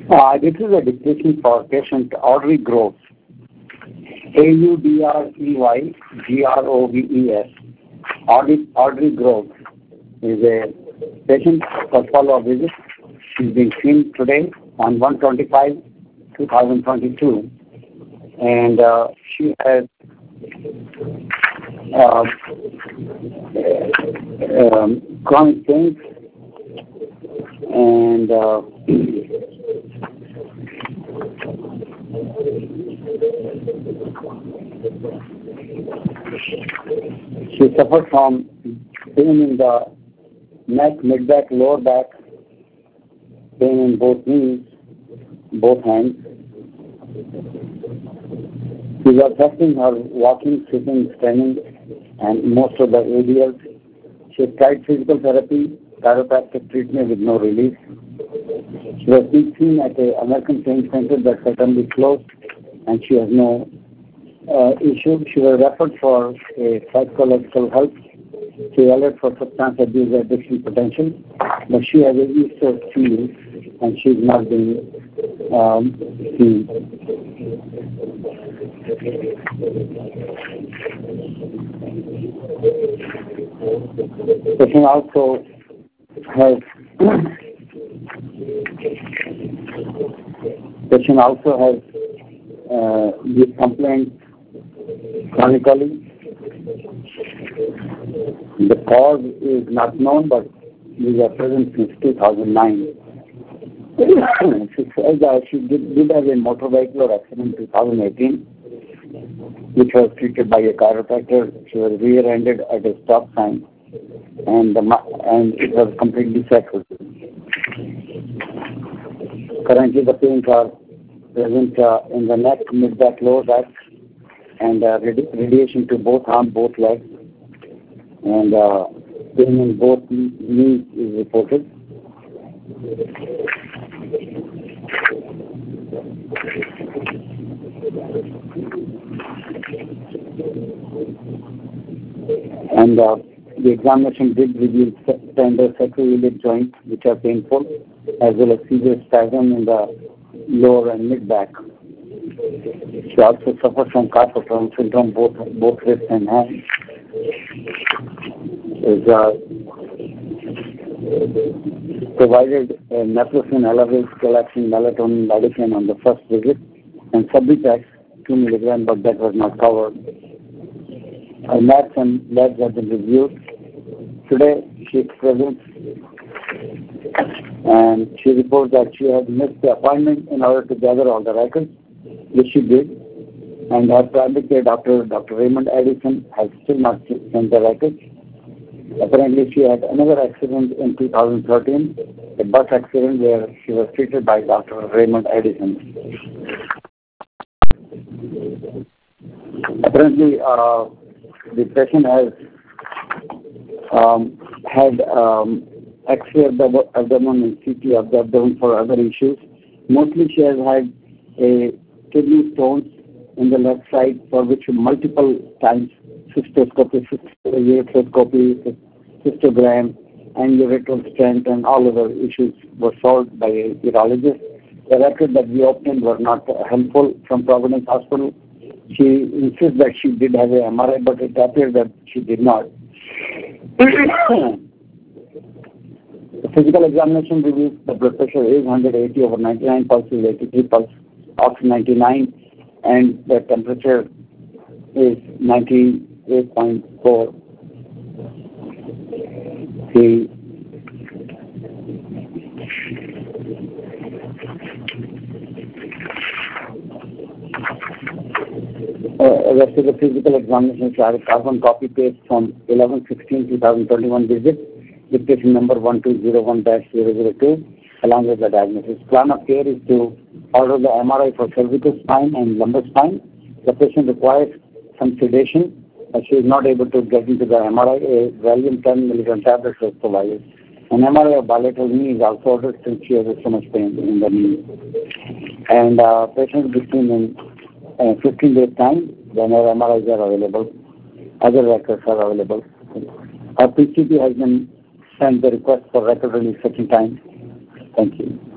This is a description for patient Audrey Groves. AUDREY GROVES. Audrey Groves is a patient for follow-up visit. She's been seen today on 1/25/2022, and she has chronic pains and she suffered from pain in the neck, mid-back, lower back, pain in both knees, both hands. She was affecting her walking, sitting, standing, and most of the ADLs. She tried physical therapy, chiropractic treatment with no relief. She was being seen at the American Pain Center that suddenly closed, and she has no issue. She was referred for a psychological help. She evaluated for substance abuse addiction potential, but she has a East Coast field, and she's not being seen. Patient also has these complaints chronically. The cause is not known, but these are present since 2009. She says that she did have a motor vehicle accident in 2018, which was treated by a chiropractor. She was rear-ended at a stop sign, and it was completely settled. Currently, the pains are present in the neck, mid-back, lower back, and radiation to both arms, both legs, and pain in both knees is reported. And the examination did reveal tender sacroiliac joints, which are painful, as well as severe spasm in the lower and mid-back. She also suffers from carpal tunnel syndrome, both wrists and hands. Is provided naproxen, Elavir, Scalaxin, melatonin, lidocaine on the first visit, and Subutex 2 mg, but that was not covered. Her maths and labs have been reviewed. Today she is present, and she reports that she had missed the appointment in order to gather all the records, which she did, and her primary care doctor, Dr. Raymond Addison, has still not sent the records. Apparently, she had another accident in 2013, a bus accident where she was treated by Dr. Raymond Addison. Apparently, the patient has had X-ray of the abdomen and CT of the abdomen for other issues. Mostly, she has had a kidney stones in the left side, for which multiple times cystoscopy, cystogram, and ureteral stent, and all other issues were solved by a urologist. The record that we obtained were not helpful from Providence Hospital. She insists that she did have a MRI, but it appears that she did not. The physical examination reveals the blood pressure is 180/99, pulse is 83, pulse oxygen 99, and the temperature is 98.4. The rest of the physical examinations are a carbon copy paste from 11/16/2021 visit, dictation number 1201-002, along with the diagnosis. Plan of care is to order the MRI for cervical spine and lumbar spine. The patient requires some sedation. She is not able to get into the MRI. A Valium 10 mg tablet was provided. An MRI of bilateral knee is also ordered since she has so much pain in the knee. And patient will be seen in 15 days' time. Then our MRIs are available. Other records are available. Our PCP has been sent the request for record release second time. Thank you.